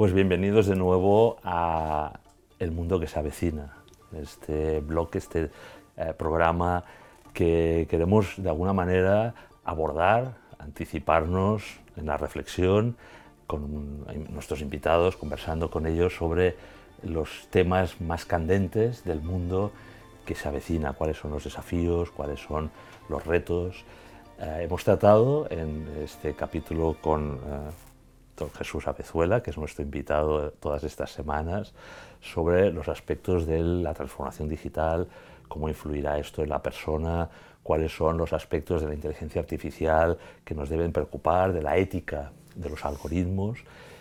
Pues bienvenidos de nuevo a El Mundo que se avecina, este blog, programa que queremos de alguna manera abordar, anticiparnos en la reflexión con nuestros invitados, conversando con ellos sobre los temas más candentes del mundo que se avecina, cuáles son los desafíos, cuáles son los retos. Hemos tratado en este capítulo con don Jesús Avezuela, que es nuestro invitado todas estas semanas, sobre los aspectos de la transformación digital, cómo influirá esto en la persona, cuáles son los aspectos de la inteligencia artificial que nos deben preocupar, de la ética de los algoritmos.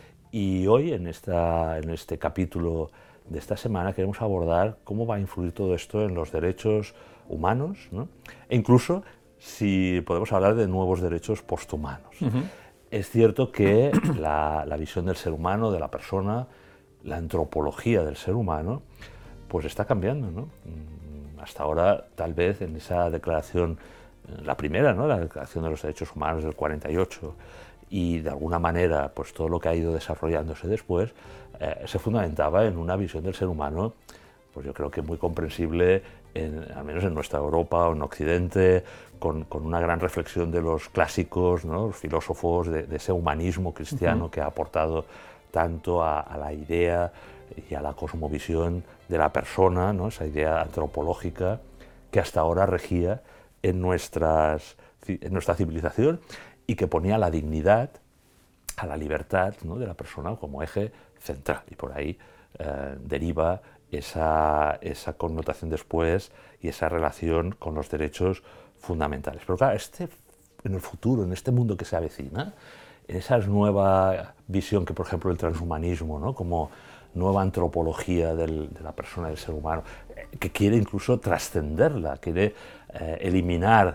Y hoy, en este capítulo de esta semana, queremos abordar cómo va a influir todo esto en los derechos humanos, ¿no? E incluso si podemos hablar de nuevos derechos posthumanos. Es cierto que la visión del ser humano, de la persona, la antropología del ser humano, pues está cambiando, ¿no? Hasta ahora, tal vez en esa declaración, la primera, ¿no?, la Declaración de los Derechos Humanos del 48, y de alguna manera pues todo lo que ha ido desarrollándose después, se fundamentaba en una visión del ser humano, pues yo creo que muy comprensible, al menos en nuestra Europa o en Occidente, con una gran reflexión de los clásicos, ¿no?, los filósofos, de ese humanismo cristiano que ha aportado tanto a la idea y a la cosmovisión de la persona, ¿no?, esa idea antropológica que hasta ahora regía en nuestra civilización y que ponía la dignidad, a la libertad, ¿no?, de la persona como eje central. Y por ahí deriva esa connotación después y esa relación con los derechos fundamentales. Pero claro, en el futuro, en este mundo que se avecina, en esa nueva visión que, por ejemplo, el transhumanismo, ¿no?, como nueva antropología de la persona, del ser humano, que quiere incluso trascenderla, quiere eliminar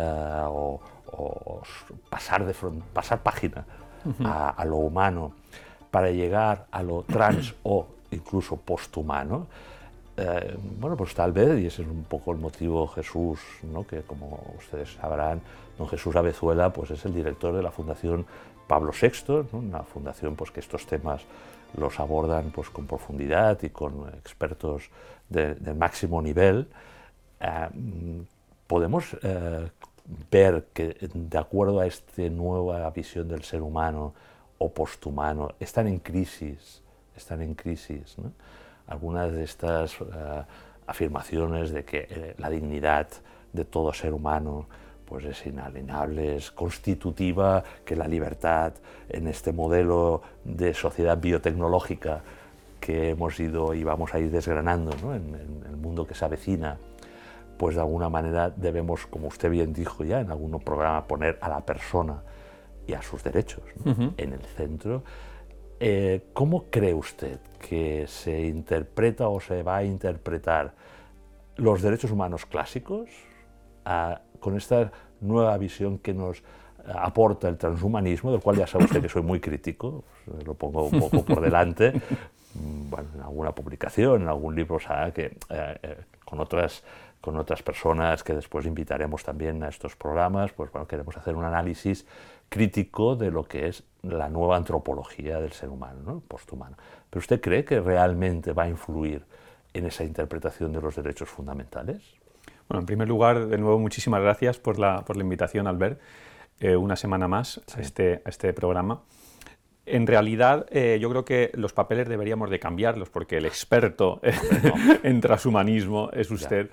o pasar página a lo humano para llegar a lo trans o incluso posthumano. Bueno, pues tal vez, y ese es un poco el motivo, Jesús, ¿no?, que como ustedes sabrán, don Jesús Avezuela pues es el director de la Fundación Pablo VI, ¿no?, una fundación pues que estos temas los abordan pues con profundidad y con expertos del máximo nivel. Podemos ver que, de acuerdo a esta nueva visión del ser humano o posthumano, están en crisis, ¿no?, algunas de estas afirmaciones de que la dignidad de todo ser humano pues es inalienable, es constitutiva, que la libertad en este modelo de sociedad biotecnológica que hemos ido y vamos a ir desgranando, ¿no?, en el mundo que se avecina, pues de alguna manera debemos, como usted bien dijo ya en algún programa, poner a la persona y a sus derechos, ¿no?, en el centro. ¿Cómo cree usted que se interpreta o se va a interpretar los derechos humanos clásicos con esta nueva visión que nos aporta el transhumanismo, del cual ya sabe usted que soy muy crítico, lo pongo un poco por delante, bueno, en alguna publicación, en algún libro, o sea, que con otras personas que después invitaremos también a estos programas, pues bueno, queremos hacer un análisis crítico de lo que es la nueva antropología del ser humano, ¿no?, posthumano. ¿Pero usted cree que realmente va a influir en esa interpretación de los derechos fundamentales? Bueno, en primer lugar, de nuevo, muchísimas gracias por la invitación, Albert, una semana más a este programa. En realidad, yo creo que los papeles deberíamos de cambiarlos, porque el experto en transhumanismo es usted.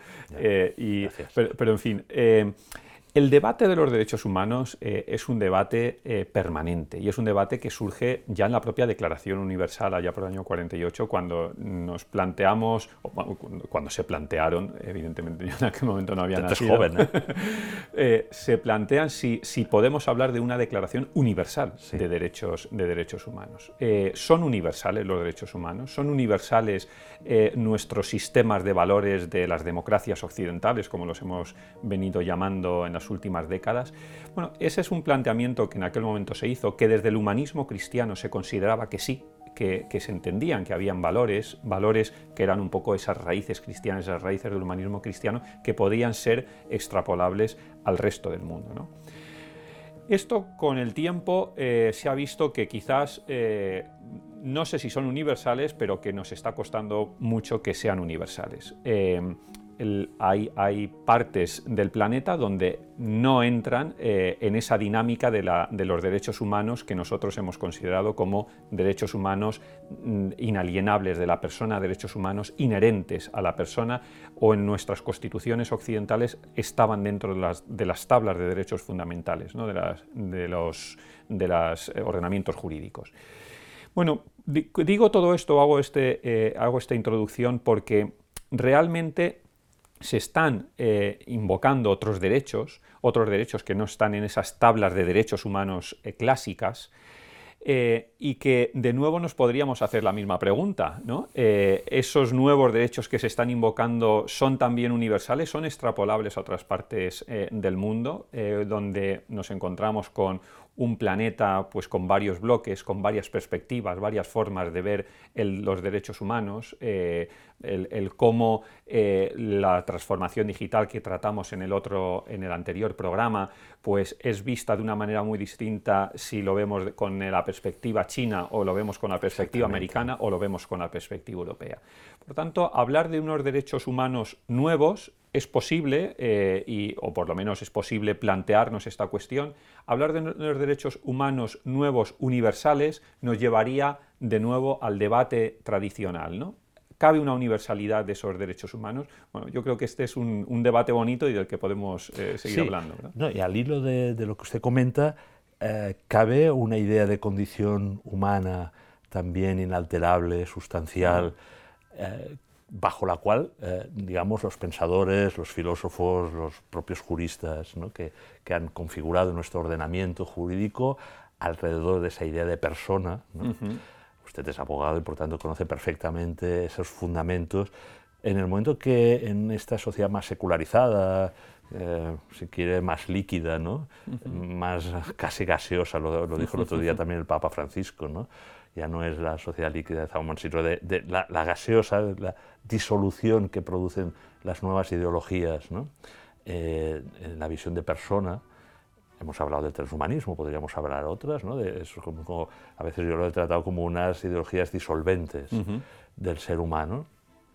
Pero en fin, el debate de los derechos humanos es un debate permanente, y es un debate que surge ya en la propia Declaración Universal, allá por el año 48, cuando nos planteamos, o cuando se plantearon, evidentemente yo en aquel momento no había nacido, joven, se plantean si podemos hablar de una declaración universal de derechos humanos. ¿Son universales los derechos humanos? ¿Son universales nuestros sistemas de valores de las democracias occidentales, como los hemos venido llamando en las últimas décadas? Bueno, ese es un planteamiento que en aquel momento se hizo, que desde el humanismo cristiano se consideraba que sí, que se entendían que habían valores que eran un poco esas raíces cristianas, esas raíces del humanismo cristiano, que podían ser extrapolables al resto del mundo, ¿no? Esto con el tiempo se ha visto que quizás, no sé si son universales, pero que nos está costando mucho que sean universales. Hay partes del planeta donde no entran en esa dinámica de los derechos humanos que nosotros hemos considerado como derechos humanos inalienables de la persona, derechos humanos inherentes a la persona, o en nuestras constituciones occidentales estaban dentro de las tablas de derechos fundamentales, ¿no? de los ordenamientos jurídicos. Bueno, digo todo esto, hago esta introducción porque realmente se están invocando otros derechos que no están en esas tablas de derechos humanos clásicas, y que de nuevo nos podríamos hacer la misma pregunta, ¿no? ¿Esos nuevos derechos que se están invocando son también universales, son extrapolables a otras partes del mundo, donde nos encontramos con un planeta pues, con varios bloques, con varias perspectivas, varias formas de ver los derechos humanos, el cómo la transformación digital que tratamos en el anterior programa pues, es vista de una manera muy distinta si lo vemos con la perspectiva china o lo vemos con la perspectiva americana o lo vemos con la perspectiva europea. Por tanto, hablar de unos derechos humanos nuevos es posible, o por lo menos es posible plantearnos esta cuestión. Hablar de los derechos humanos nuevos universales nos llevaría de nuevo al debate tradicional, ¿no? ¿Cabe una universalidad de esos derechos humanos? Bueno, yo creo que este es un debate bonito y del que podemos seguir hablando, ¿verdad? No, y al hilo de lo que usted comenta, ¿cabe una idea de condición humana también inalterable, sustancial, bajo la cual, digamos, los pensadores, los filósofos, los propios juristas, ¿no? que han configurado nuestro ordenamiento jurídico alrededor de esa idea de persona, ¿no? Usted es abogado y por tanto conoce perfectamente esos fundamentos. En el momento que en esta sociedad más secularizada, si quiere más líquida, ¿no? Más casi gaseosa, lo dijo el otro día también el Papa Francisco, ¿no? Ya no es la sociedad líquida de Zaumann, sino de la gaseosa, la disolución que producen las nuevas ideologías, ¿no? En la visión de persona. Hemos hablado del transhumanismo, podríamos hablar otras, ¿no? Eso como, a veces yo lo he tratado como unas ideologías disolventes del ser humano.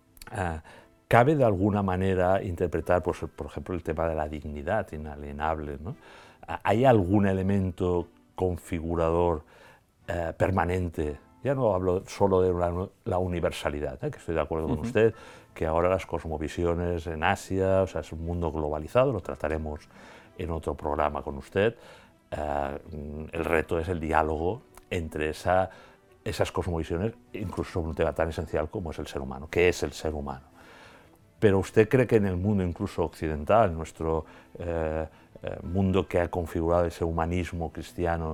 ¿Cabe de alguna manera interpretar, pues, por ejemplo, el tema de la dignidad inalienable, ¿no? ¿Hay algún elemento configurador permanente? Ya no hablo solo de la universalidad, que estoy de acuerdo con usted, que ahora las cosmovisiones en Asia, o sea, es un mundo globalizado, lo trataremos en otro programa con usted. El reto es el diálogo entre esas cosmovisiones, incluso sobre un tema tan esencial como es el ser humano. ¿Qué es el ser humano? Pero ¿usted cree que en el mundo incluso occidental, nuestro mundo que ha configurado ese humanismo cristiano,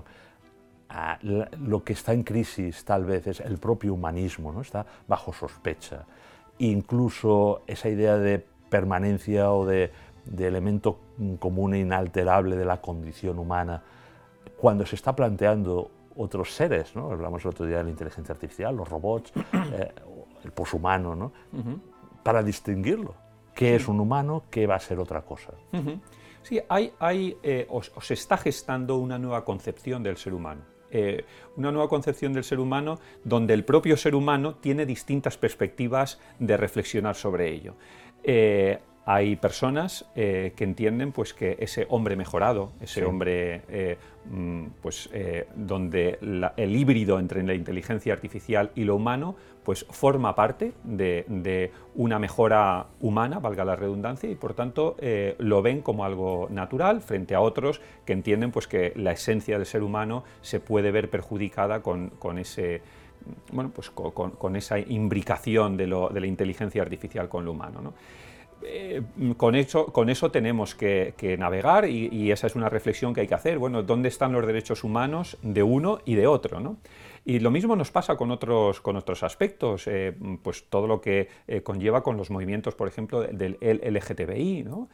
lo que está en crisis tal vez es el propio humanismo, ¿no? Está bajo sospecha? Incluso esa idea de permanencia o de elemento común e inalterable de la condición humana, cuando se está planteando otros seres, ¿no? Hablamos el otro día de la inteligencia artificial, los robots, el poshumano, ¿no? Para distinguirlo. ¿Qué es un humano? ¿Qué va a ser otra cosa? Sí, se está gestando una nueva concepción del ser humano. Una nueva concepción del ser humano donde el propio ser humano tiene distintas perspectivas de reflexionar sobre ello. Hay personas que entienden pues, que ese hombre mejorado, ese hombre donde el híbrido entre la inteligencia artificial y lo humano pues, forma parte de una mejora humana, valga la redundancia, y por tanto lo ven como algo natural frente a otros que entienden pues, que la esencia del ser humano se puede ver perjudicada con esa imbricación de la inteligencia artificial con lo humano, ¿no? Con eso tenemos que navegar y esa es una reflexión que hay que hacer. Bueno, ¿dónde están los derechos humanos de uno y de otro, ¿no? Y lo mismo nos pasa con otros aspectos, pues todo lo que conlleva con los movimientos, por ejemplo, del LGTBI, ¿no?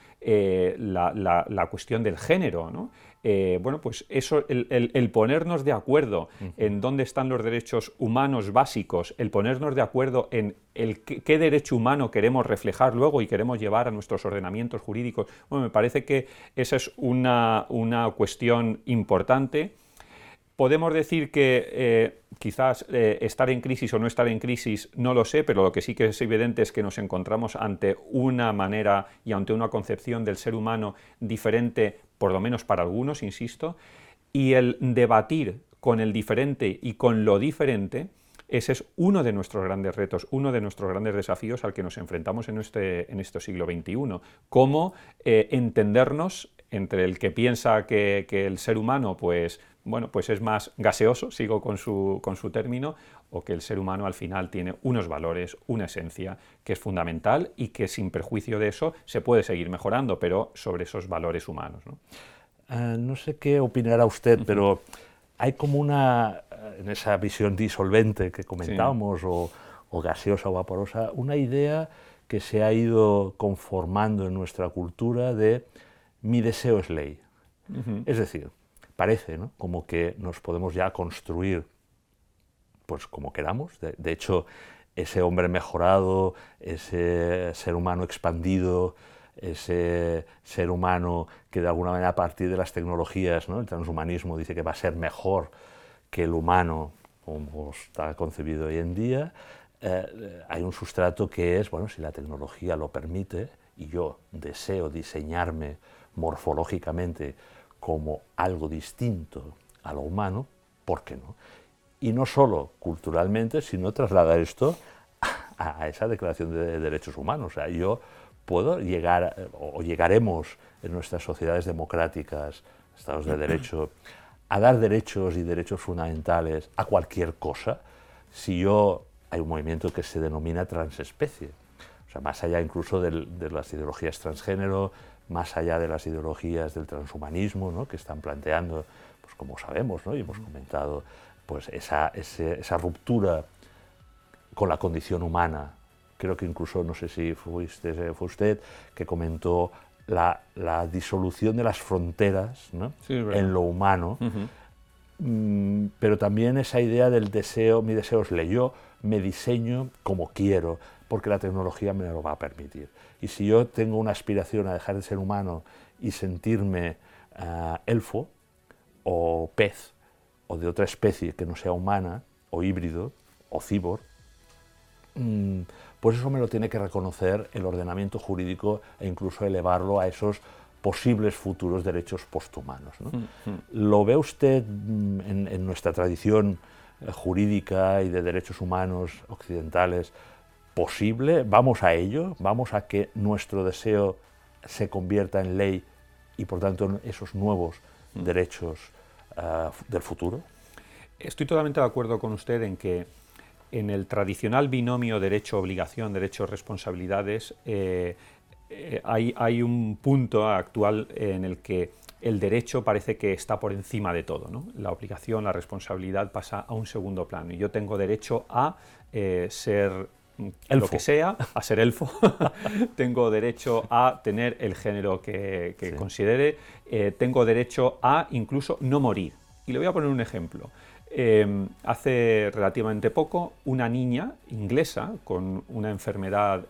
La cuestión del género, ¿no? Bueno, pues eso, el ponernos de acuerdo en dónde están los derechos humanos básicos, el ponernos de acuerdo en qué derecho humano queremos reflejar luego y queremos llevar a nuestros ordenamientos jurídicos, bueno, me parece que esa es una cuestión importante. Podemos decir que quizás estar en crisis o no estar en crisis, no lo sé, pero lo que sí que es evidente es que nos encontramos ante una manera y ante una concepción del ser humano diferente, por lo menos para algunos, insisto, y el debatir con el diferente y con lo diferente, ese es uno de nuestros grandes retos, uno de nuestros grandes desafíos al que nos enfrentamos en este siglo XXI. Cómo entendernos entre el que piensa que el ser humano, pues es más gaseoso, sigo con su término, o que el ser humano al final tiene unos valores, una esencia que es fundamental y que sin perjuicio de eso se puede seguir mejorando, pero sobre esos valores humanos, ¿no? No sé qué opinará usted, pero hay como en esa visión disolvente que comentábamos, sí, o gaseosa o vaporosa, una idea que se ha ido conformando en nuestra cultura de mi deseo es ley. Es decir, parece, ¿no?, como que nos podemos ya construir pues como queramos. De hecho, ese hombre mejorado, ese ser humano expandido, ese ser humano que de alguna manera a partir de las tecnologías, ¿no?, el transhumanismo dice que va a ser mejor que el humano como está concebido hoy en día, hay un sustrato que es, bueno, si la tecnología lo permite y yo deseo diseñarme morfológicamente como algo distinto a lo humano, ¿por qué no? Y no solo culturalmente, sino trasladar esto a esa Declaración de Derechos Humanos. O sea, yo puedo llegar, o llegaremos en nuestras sociedades democráticas, estados de derecho, a dar derechos y derechos fundamentales a cualquier cosa, si hay un movimiento que se denomina transespecie. O sea, más allá incluso de las ideologías transgénero, más allá de las ideologías del transhumanismo, ¿no?, que están planteando, pues como sabemos, ¿no?, y hemos comentado, pues esa ruptura con la condición humana. Creo que incluso, no sé si fue usted que comentó la disolución de las fronteras, ¿no?, sí, en lo humano, pero también esa idea del deseo, mi deseo es ley, yo me diseño como quiero, porque la tecnología me lo va a permitir. Y si yo tengo una aspiración a dejar de ser humano y sentirme elfo o pez o de otra especie que no sea humana o híbrido o cyborg, pues eso me lo tiene que reconocer el ordenamiento jurídico e incluso elevarlo a esos posibles futuros derechos posthumanos, ¿no? ¿Lo ve usted en nuestra tradición jurídica y de derechos humanos occidentales posible? ¿Vamos a ello? ¿Vamos a que nuestro deseo se convierta en ley y por tanto en esos nuevos derechos del futuro? Estoy totalmente de acuerdo con usted en que en el tradicional binomio derecho-obligación, derecho-responsabilidades, hay un punto actual en el que el derecho parece que está por encima de todo, ¿no? La obligación, la responsabilidad pasa a un segundo plano y yo tengo derecho a ser elfo, lo que sea, a ser elfo, tengo derecho a tener el género que sí, considere, tengo derecho a incluso no morir. Y le voy a poner un ejemplo. Hace relativamente poco, una niña inglesa con una enfermedad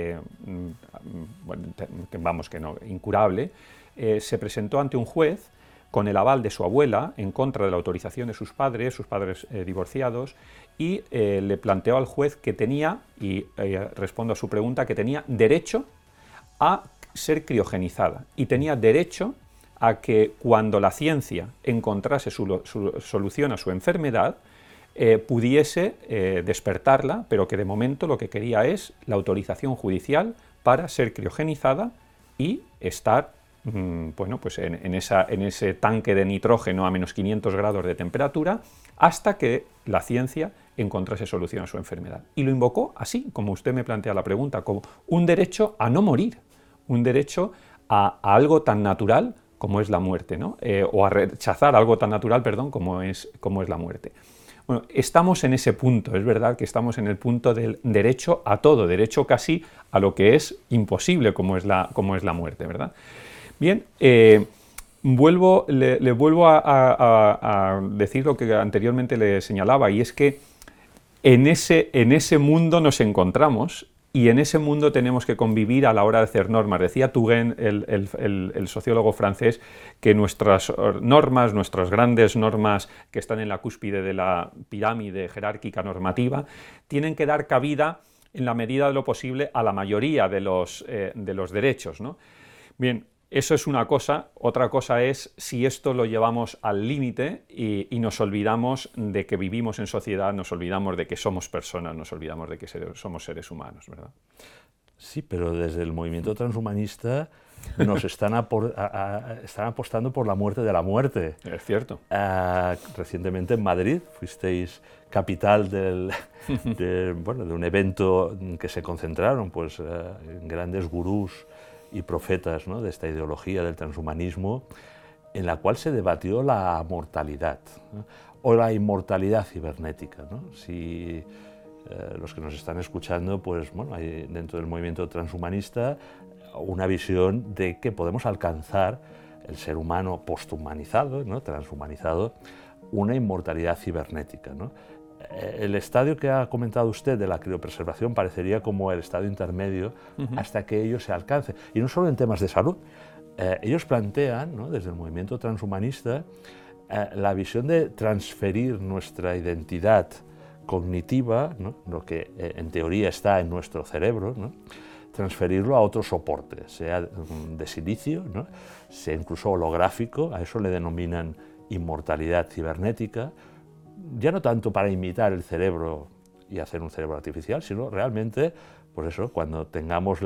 incurable, se presentó ante un juez con el aval de su abuela en contra de la autorización de sus padres divorciados, y le planteó al juez que tenía, y respondo a su pregunta, que tenía derecho a ser criogenizada y tenía derecho a que cuando la ciencia encontrase su solución a su enfermedad, pudiese despertarla, pero que de momento lo que quería es la autorización judicial para ser criogenizada y estar pues en ese tanque de nitrógeno a menos 500 grados de temperatura hasta que la ciencia encontrase solución a su enfermedad. Y lo invocó así, como usted me plantea la pregunta, como un derecho a no morir, un derecho a algo tan natural como es la muerte, ¿no? O a rechazar algo tan natural, perdón, como es la muerte. Bueno, estamos en ese punto, es verdad que estamos en el punto del derecho a todo, derecho casi a lo que es imposible, como es la muerte, ¿verdad? Bien, le vuelvo a decir lo que anteriormente le señalaba, y es que en ese mundo nos encontramos y en ese mundo tenemos que convivir a la hora de hacer normas. Decía Touraine, el sociólogo francés, que nuestras normas, nuestras grandes normas que están en la cúspide de la pirámide jerárquica normativa, tienen que dar cabida, en la medida de lo posible, a la mayoría de los derechos, ¿no? Bien, eso es una cosa. Otra cosa es si esto lo llevamos al límite y nos olvidamos de que vivimos en sociedad, nos olvidamos de que somos personas, nos olvidamos de que somos seres humanos, ¿verdad? Sí, pero desde el movimiento transhumanista nos están apostando por la muerte de la muerte. Es cierto. Recientemente en Madrid fuisteis capital de un evento que se concentraron pues, grandes gurús y profetas, ¿no?, de esta ideología del transhumanismo, en la cual se debatió la mortalidad, ¿no?, o la inmortalidad cibernética, ¿no? Si los que nos están escuchando, pues bueno, hay dentro del movimiento transhumanista una visión de que podemos alcanzar el ser humano posthumanizado, ¿no?, transhumanizado, una inmortalidad cibernética, ¿no? El estadio que ha comentado usted de la criopreservación parecería como el estadio intermedio hasta que ello se alcance. Y no solo en temas de salud. Ellos plantean, ¿no?, desde el movimiento transhumanista, la visión de transferir nuestra identidad cognitiva, ¿no?, lo que en teoría está en nuestro cerebro, ¿no?, transferirlo a otro soporte, sea de silicio, ¿no?, sea incluso holográfico. A eso le denominan inmortalidad cibernética, ya no tanto para imitar el cerebro y hacer un cerebro artificial, sino realmente, pues eso, cuando tengamos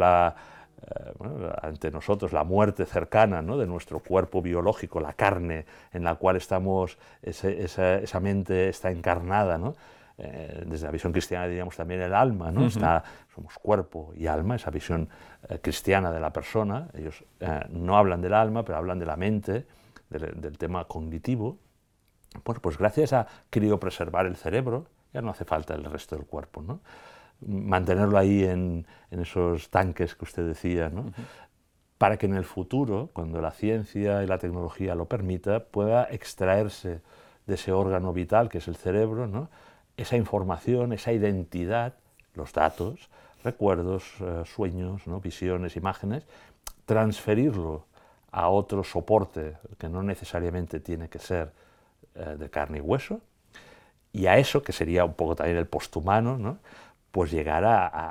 ante nosotros la muerte cercana, ¿no?, de nuestro cuerpo biológico, la carne en la cual estamos, esa mente está encarnada, ¿no? Desde la visión cristiana diríamos también el alma, ¿no? Somos cuerpo y alma, esa visión cristiana de la persona. Ellos no hablan del alma, pero hablan de la mente, del tema cognitivo. Bueno, pues gracias a criopreservar el cerebro, ya no hace falta el resto del cuerpo, ¿no? Mantenerlo ahí en esos tanques que usted decía, ¿no? Para que en el futuro, cuando la ciencia y la tecnología lo permita, pueda extraerse de ese órgano vital que es el cerebro, ¿no?, esa información, esa identidad, los datos, recuerdos, sueños, ¿no?, visiones, imágenes, transferirlo a otro soporte que no necesariamente tiene que ser de carne y hueso, y a eso, que sería un poco también el posthumano, ¿no?, pues llegar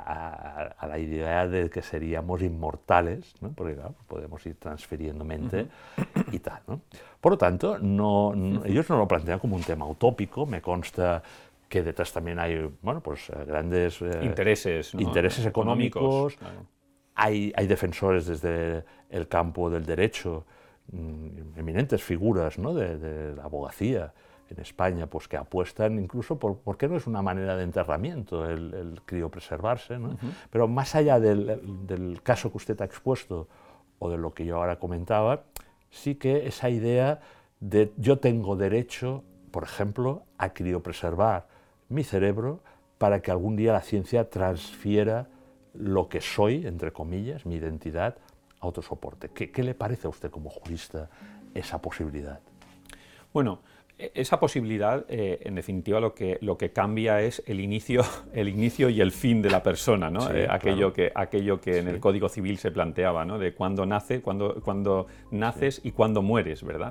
a la idea de que seríamos inmortales, ¿no?, porque claro, podemos ir transfiriendo mente y tal, ¿no? Por lo tanto, ellos no lo plantean como un tema utópico. Me consta que detrás también hay, bueno, pues grandes intereses, ¿no?, intereses económicos. Claro. Hay defensores desde el campo del derecho, eminentes figuras, ¿no?, de la abogacía en España, pues que apuestan incluso por qué no es una manera de enterramiento el criopreservarse, ¿no? Pero más allá del caso que usted ha expuesto o de lo que yo ahora comentaba, sí que esa idea de yo tengo derecho, por ejemplo, a criopreservar mi cerebro para que algún día la ciencia transfiera lo que soy, entre comillas, mi identidad, a otro soporte. ¿Qué le parece a usted como jurista esa posibilidad? Bueno, esa posibilidad, en definitiva, lo que cambia es el inicio y el fin de la persona, ¿no? Sí, aquello claro. que en el Código Civil se planteaba, ¿no?, de cuándo naces sí, y cuándo mueres, ¿verdad?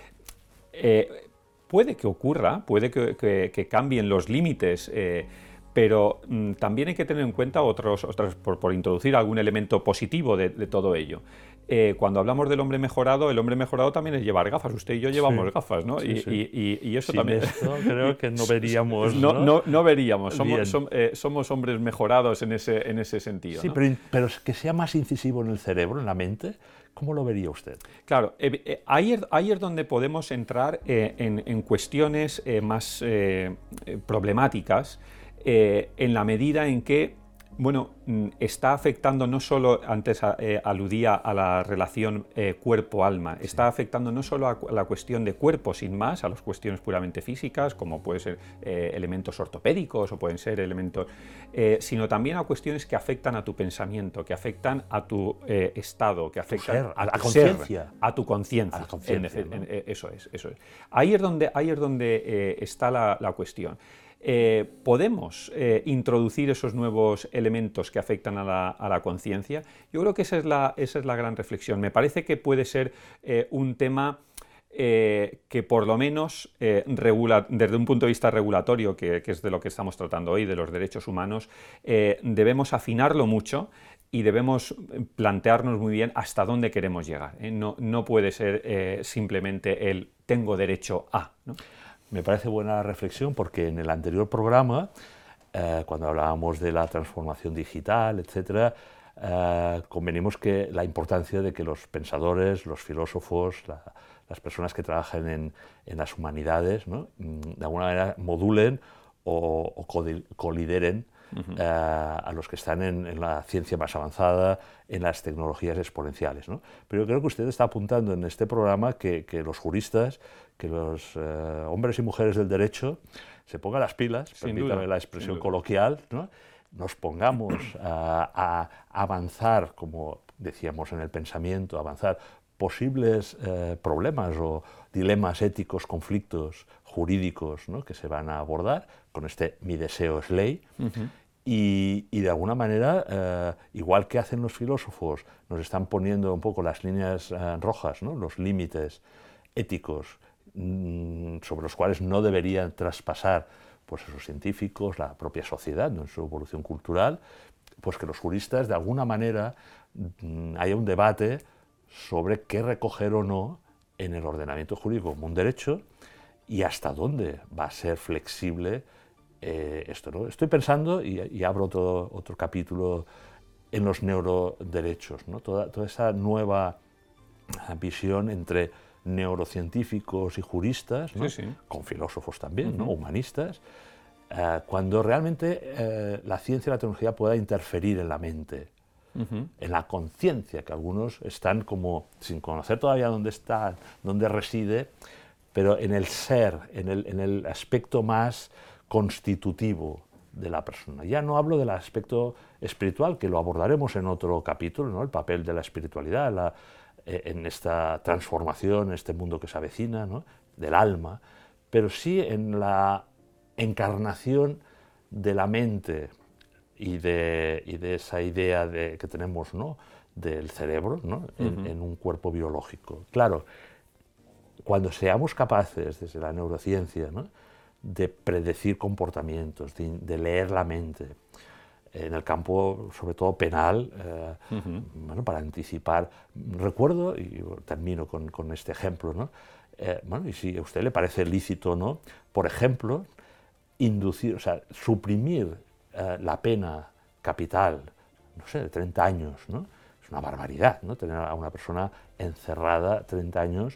Puede que ocurra, puede que cambien los límites, pero también hay que tener en cuenta por introducir algún elemento positivo de todo ello. Cuando hablamos del hombre mejorado, el hombre mejorado también es llevar gafas. Usted y yo llevamos gafas, ¿no? Sí, y eso sin también... esto creo que no veríamos, No veríamos. Somos hombres mejorados en ese sentido. Sí, ¿no? pero que sea más incisivo en el cerebro, en la mente, ¿cómo lo vería usted? Claro, ahí es donde podemos entrar en cuestiones más problemáticas, en la medida en que Bueno, está afectando no solo, antes aludía a la relación cuerpo-alma, está afectando no solo a la cuestión de cuerpo sin más, a las cuestiones puramente físicas, como pueden ser elementos ortopédicos o pueden ser elementos, sino también a cuestiones que afectan a tu pensamiento, que afectan a tu estado, que afectan a tu conciencia. ser, a tu conciencia. Eso es. Ahí es donde está la cuestión. ¿Podemos introducir esos nuevos elementos que afectan a la conciencia? Yo creo que esa es la gran reflexión. Me parece que puede ser un tema que por lo menos desde un punto de vista regulatorio, que es de lo que estamos tratando hoy, de los derechos humanos, debemos afinarlo mucho y debemos plantearnos muy bien hasta dónde queremos llegar. No puede ser simplemente el tengo derecho a, ¿no? Me parece buena reflexión porque en el anterior programa, cuando hablábamos de la transformación digital, etc., convenimos que la importancia de que los pensadores, los filósofos, las personas que trabajan en las humanidades, ¿no?, de alguna manera modulen o colideren a los que están en la ciencia más avanzada, en las tecnologías exponenciales, ¿no? Pero yo creo que usted está apuntando en este programa que los juristas, que los hombres y mujeres del derecho se pongan las pilas, permítame la expresión coloquial, ¿no?, nos pongamos a avanzar, como decíamos en el pensamiento, avanzar posibles problemas o dilemas éticos, conflictos jurídicos, ¿no?, que se van a abordar con este mi deseo es ley. Y de alguna manera, igual que hacen los filósofos, nos están poniendo un poco las líneas rojas, ¿no?, los límites éticos sobre los cuales no deberían traspasar pues esos científicos, la propia sociedad, ¿no?, en su evolución cultural, pues que los juristas de alguna manera haya un debate sobre qué recoger o no en el ordenamiento jurídico como un derecho y hasta dónde va a ser flexible esto, ¿no? Estoy pensando, y abro otro capítulo, en los neuroderechos, ¿no? Toda esa nueva visión entre neurocientíficos y juristas, ¿no?, con filósofos también, ¿no?, humanistas, cuando realmente la ciencia y la tecnología pueda interferir en la mente, en la conciencia, que algunos están como sin conocer todavía dónde reside, pero en el ser, en el aspecto más constitutivo de la persona. Ya no hablo del aspecto espiritual, que lo abordaremos en otro capítulo, ¿no?, el papel de la espiritualidad en esta transformación, en este mundo que se avecina, ¿no?, del alma, pero sí en la encarnación de la mente y de esa idea que tenemos, ¿no?, del cerebro, ¿no?, en un cuerpo biológico. Claro, cuando seamos capaces, desde la neurociencia, ¿no?, de predecir comportamientos, de leer la mente, en el campo, sobre todo penal, bueno, para anticipar. Recuerdo, y termino con este ejemplo, ¿no?, bueno, y si a usted le parece lícito o no, por ejemplo, inducir, o sea, suprimir la pena capital, no sé, de 30 años, ¿no? Es una barbaridad, ¿no?, tener a una persona encerrada 30 años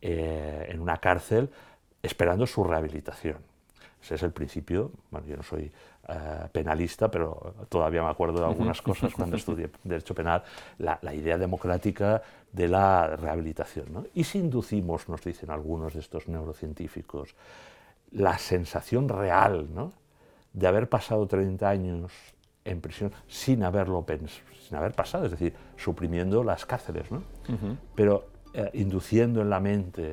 en una cárcel esperando su rehabilitación. Ese es el principio. Bueno, yo no soy penalista, pero todavía me acuerdo de algunas cosas cuando estudié Derecho Penal, la idea democrática de la rehabilitación, ¿no? Y si inducimos, nos dicen algunos de estos neurocientíficos, la sensación real, ¿no?, de haber pasado 30 años en prisión sin haber pasado, es decir, suprimiendo las cárceles, ¿no?, pero induciendo en la mente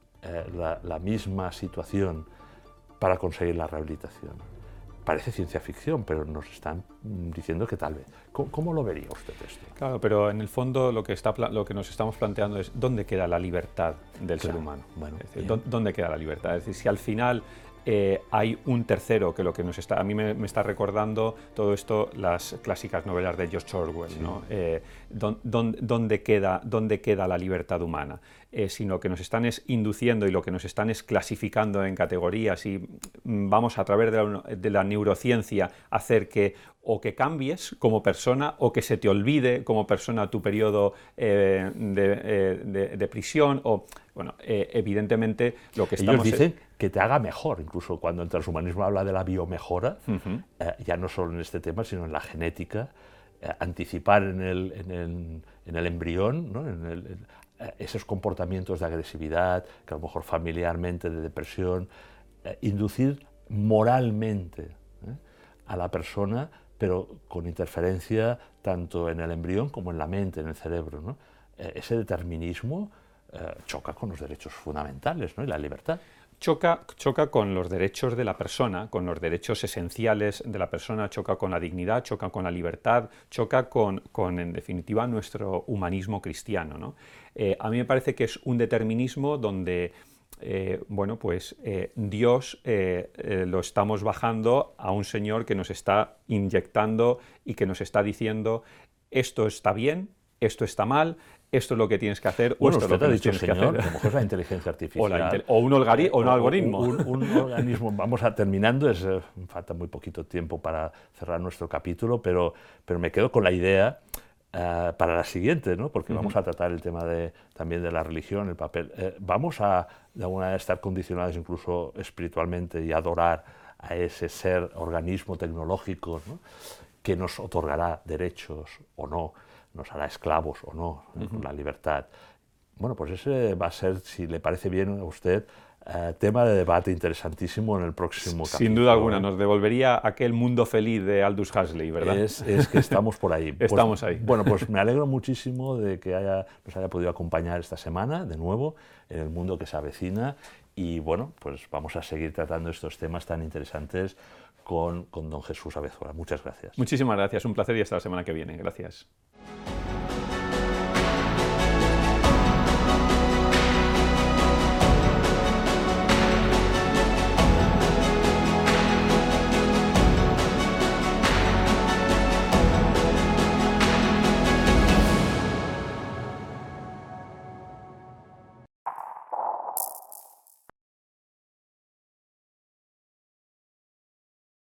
la misma situación para conseguir la rehabilitación. Parece ciencia ficción, pero nos están diciendo que tal vez. ¿Cómo lo vería usted esto? Claro, pero en el fondo lo que nos estamos planteando es dónde queda la libertad del ser humano. Bueno, es decir, ¿dónde queda la libertad? Es decir, si al final hay un tercero que a mí me está recordando todo esto, las clásicas novelas de George Orwell, ¿no? ¿Dónde queda la libertad humana? Sino que nos están induciendo y lo que nos están es clasificando en categorías y vamos a través de la neurociencia a hacer que o que cambies como persona o que se te olvide como persona tu periodo de prisión o Bueno, evidentemente lo que Ellos dicen que te haga mejor, incluso cuando el transhumanismo habla de la biomejora, ya no solo en este tema, sino en la genética, anticipar en el embrión, ¿no? Esos comportamientos de agresividad, que a lo mejor familiarmente, de depresión, inducir moralmente a la persona, pero con interferencia tanto en el embrión como en la mente, en el cerebro, ¿no? Ese determinismo choca con los derechos fundamentales, ¿no? Y la libertad. Choca con los derechos de la persona, con los derechos esenciales de la persona, choca con la dignidad, choca con la libertad, choca con en definitiva, nuestro humanismo cristiano, ¿no? A mí me parece que es un determinismo donde Dios lo estamos bajando a un señor que nos está inyectando y que nos está diciendo esto está bien, esto está mal, esto es lo que tienes que hacer, bueno, esto es lo que ha dicho, tienes que hacer. A lo mejor es la inteligencia artificial. O un algoritmo. Un organismo. Vamos terminando, falta muy poquito tiempo para cerrar nuestro capítulo, pero me quedo con la idea para la siguiente, ¿no? Porque vamos a tratar el tema también de la religión, el papel. Vamos a, de alguna manera, estar condicionados incluso espiritualmente y adorar a ese ser, organismo tecnológico, ¿no? Que nos otorgará derechos o no, nos hará esclavos o no, la libertad. Bueno, pues ese va a ser, si le parece bien a usted, tema de debate interesantísimo en el próximo capítulo. Sin duda alguna, nos devolvería aquel mundo feliz de Aldous Huxley, ¿verdad? Es que estamos por ahí. Estamos ahí. Bueno, pues me alegro muchísimo de que nos haya podido acompañar esta semana, de nuevo, en el mundo que se avecina. Y bueno, pues vamos a seguir tratando estos temas tan interesantes con don Jesús Avezuela. Muchas gracias. Muchísimas gracias, un placer y hasta la semana que viene. Gracias.